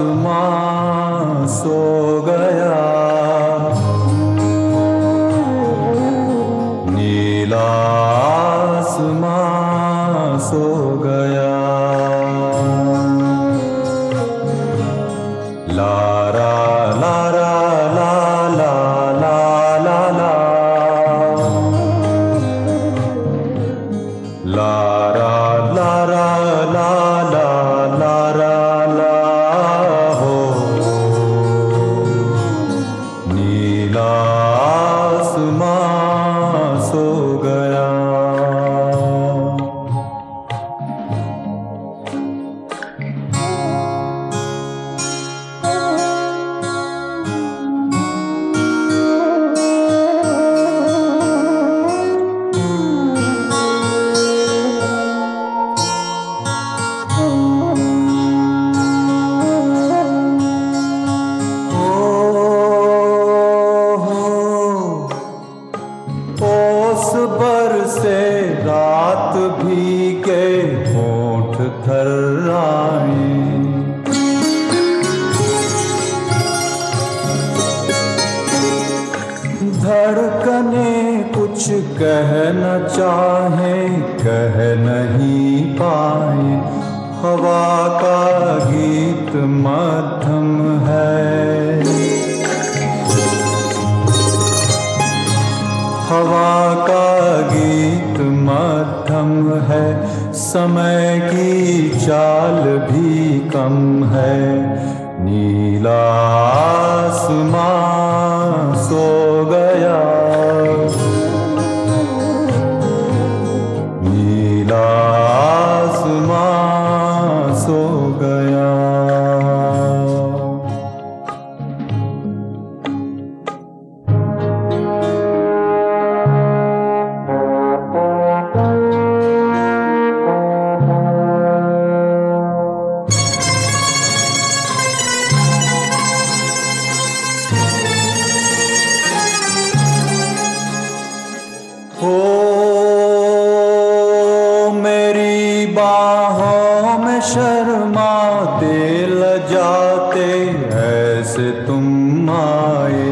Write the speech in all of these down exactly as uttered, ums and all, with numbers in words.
आसमां सो गया, नीला आसमां सो गया। लारा लारा ला ला ला ला ला, लारा लारा ला ला लारा ला हो, नीला आसमां सो गया। ओस बरसे रात भीगे होंठ थर्राए, धड़कने कुछ कह न चाहे कह नहीं पाए, हवा का गीत मध्यम है, हवा का गीत मध्यम है, समय की चाल भी कम है। नीला आसमां सो गया, नीला आसमां सो गया। हो मेरी बाहों में शर्माते लजाते ऐसे तुम आए,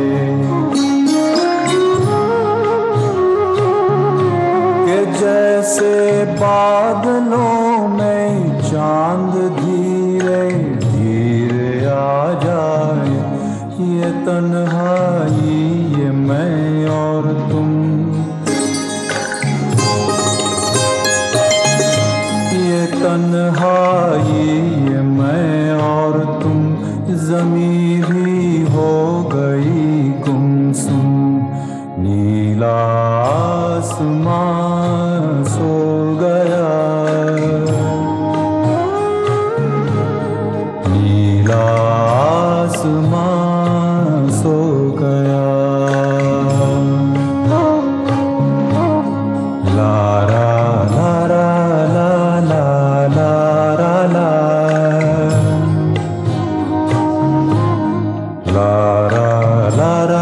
कि जैसे बादलों में चांद धीरे धीरे आ जाए। ये तन्हाई ये मैं और तुम, तन्हाई ये मैं और तुम, ज़मीं भी हो गई गुमसुम। नीला आसमां सो गया, नीला आसमां सो गया। लारा लारा ला ला लारा ला, लारा लारा